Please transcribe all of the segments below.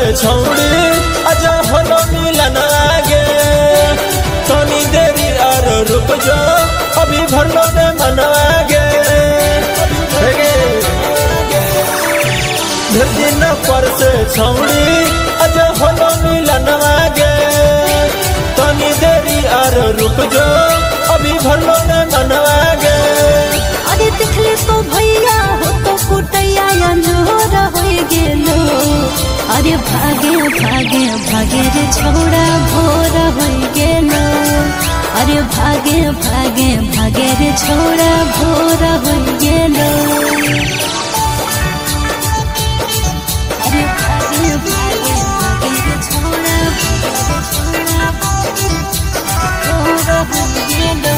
छौड़ी अज होलो मिलन आगे तनी देरी और रुक जो अभी भरलो ने मन आगे दिन पर से छौड़ी अज होलो मिलन आगे तनी देरी और रुक जो अभी भरलो ने मन आगे। अरे देखले तो भैया हो तो कुटैया अंजोर हो गेलो अरे भागे भागे भागे रे छौड़ा भोर हो गेलो अरे भागे भागे भागे रे छौड़ा भोर हो गेलो अरे भागे भागे भागे रे छौड़ा भोर हो गेलो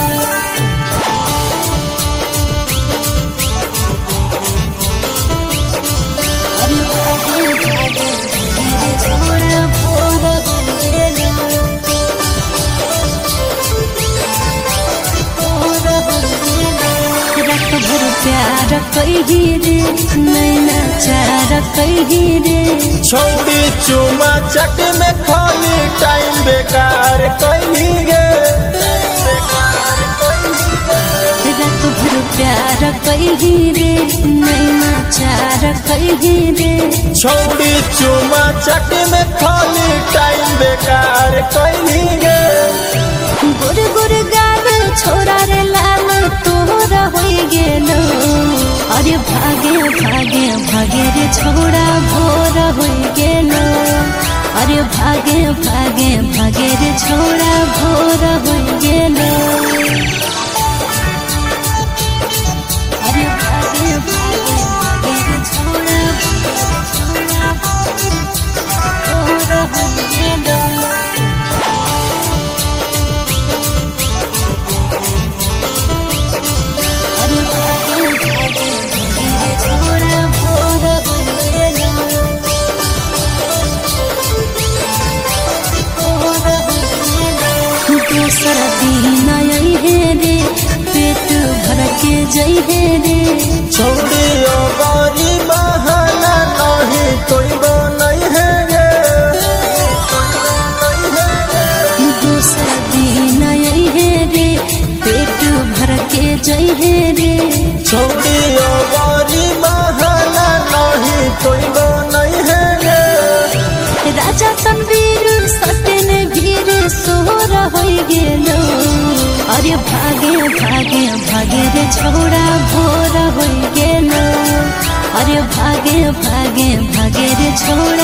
प्यार कही रे नैना चार कही रे छौड़ी चुमा चट में खाली टाइम बेकार कही गे रात भर प्यार कही रे नैना चार कही रे छौड़ी चुमा चट में खाली टाइम बेकार कही गे गुर गुर गाल छोरा रे लाल तोरा हो गेलो अरे भागे भागे भागे रे छौड़ा भोर हो गेलो अरे भागे भागे भागे रे छौड़ा भोर हो गेलो अरे भागे भागे भागे रे छौड़ा भोर हो गेलो दूसरा दिन आई है रे पेट भर के जई है रे छौड़ी बारी बहाना नहीं कोई नहीं है गे दूसरा दिन आई है रे पेट भर के जई है रे छौड़ी बारी बहाना नहीं कोई नहीं है गे राजा तनवीर सत्यन भीर सोहर हो गेलो अरे भागे भागे भागे रे छौड़ा भोर हो गेलो अरे भागे भागे भागे रे छौड़ा